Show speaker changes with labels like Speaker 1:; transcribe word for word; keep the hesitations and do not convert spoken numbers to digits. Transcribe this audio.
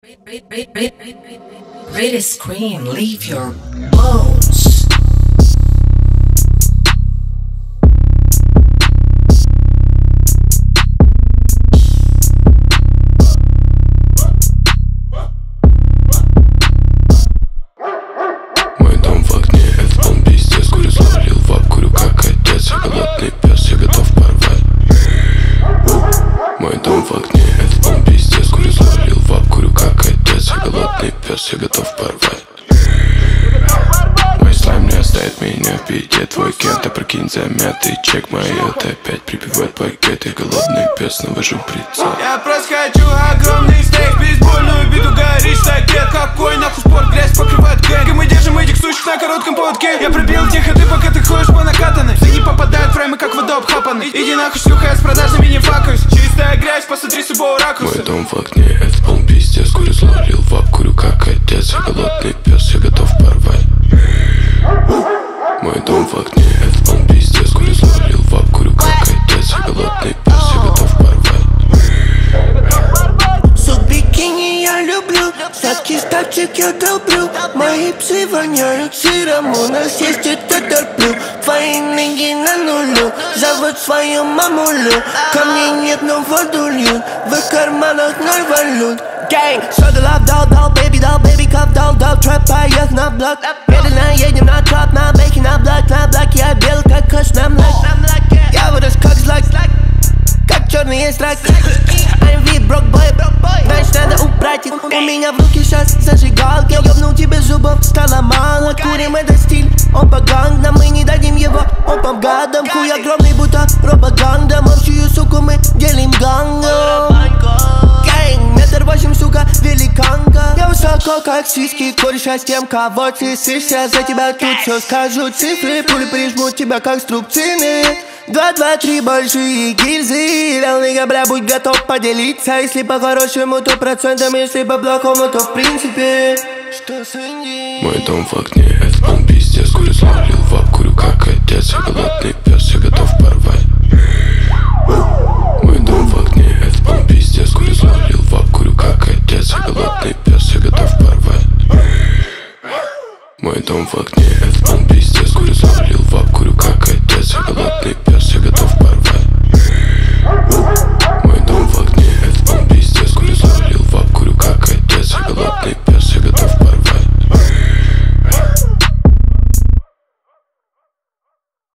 Speaker 1: Ready scream, leave your bones.
Speaker 2: Мой дом в огне, это полный пиздец. Курю, словарил вап, курю как отец. Я голодный пес, я готов порвать. Мой дом в огне, это полный пиздец. Курю, словарил вап, курю как отец. Я голодный пес, я готов порвать. Мой слайм не оставит меня в беде. Твой кент, а прикинь, замятый чек. Мои это опять припевает пакет. Я голодный пес, навожу прицел.
Speaker 3: Я просто хочу огромный стейк, бейсбольную биту, горит стакет. Какой нахуй спорт, грязь покрывает гэнг. И мы держим этих сучек на коротком поводке. Я пробил тихо, ты пока ты ходишь по накатанной. Все не попадают в фреймы, как вода обхапанный. Иди нахуй, шлюха, я с продажными не факаюсь. Чистая грязь, посмотри с любого ракурса.
Speaker 2: Мой дом в огне, это полный пиздец. Курю, словарил вап, курю как отец. Я голодный пес, я готов порвать. Мой дом в огне, это полный пиздец. Курю, словарил вап, курю как отец. Я голодный пес, я готов порвать.
Speaker 4: Суп бикини я люблю, сладкий стакчик я долблю. Мои псы воняют сыром, у нас есть это терплю. Твои ноги на нулю, зовут свою мамулю. Ко мне нет, но воду льют, в их карманах ноль валют. Gang, soda love, дал, дал, baby, дал, baby, cup, дал, дал, трэп, поехал на блок. Медленно едем на троп, на бейки, на блок, на блок. Я бел, как кош на млак. Я вырос как злак, как черный есть рак. I'm V, брок бой, значит надо убрать их. У меня в руке сейчас зажигалки. Ёбнул тебе зубов, стало мало. Курим это стиль, он по гангам. Мы не дадим его, он по гадам. Хуй огромный, будто пропаганда. Общую суку мы делим гангом. Gang, метр восемь, сука, великанка. Я высоко, как сиськи, кореша с тем, кого ты сышься. За тебя тут все скажу цифры. Пули прижмут тебя, как струбцины. Два, два, три большие гильзы. Реальный бля, будь готов поделиться. Если по-хорошему, то процентом. Если по-плохому, то в принципе. Что с Инди?
Speaker 2: Мой дом в огне, это полный пиздец. Курю, словарил вап, курю как отец. Я голодный пес, я готов порвать. Мой дом в огне, это полный пиздец. Курю, словарил вап, курю как отец. Я голодный пес, я готов порвать. Мой дом в огне, это полный пиздец. Курю, словарил вап, курю как отец. Я голодный пес, я